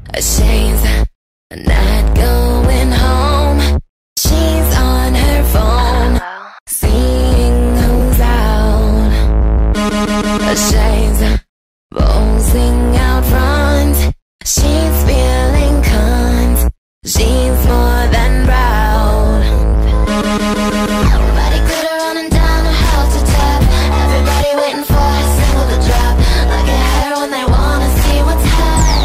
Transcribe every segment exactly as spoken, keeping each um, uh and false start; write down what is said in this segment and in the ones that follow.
She's not going home. She's on her phone, seeing who's out. She's posing out front. She's feeling cunt. She's more than proud. Everybody glitter running down a halter top. Everybody waiting for her single to drop. Look at her when they wanna see what's hot.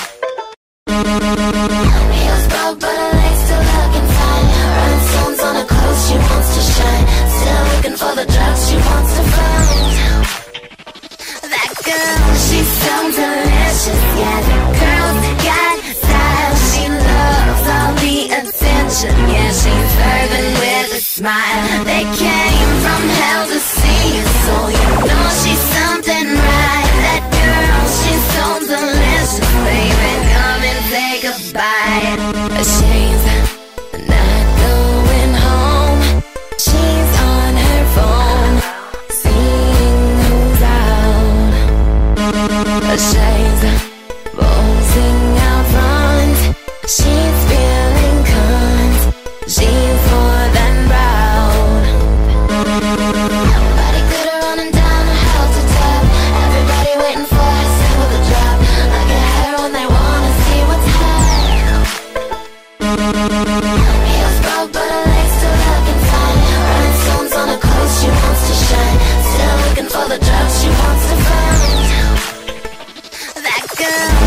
Heels broke but her legs still looking fine. Rhinestones on her clothes, she wants to shine. Still looking for the drugs she wants to find. That girl, she's so delicious. Yeah, that girl's got style. She loves all the attention. Yeah, she's fervent with a smile. They came from hell to see you, so you know she's something right. That girl, she's so delicious. Baby, come and take a bite. She's not going home. She's on her phone, seeing who's out. She's posing out front. She's feeling cunt. She's more than proud. Everybody glitter running down a halter top. Everybody waiting for her single to drop. Look at her when they wanna see what's hot. Heels broke but her legs still looking fine. Rhinestones on her clothes, she wants to shine. Still looking for the drugs she wants to find. That girl,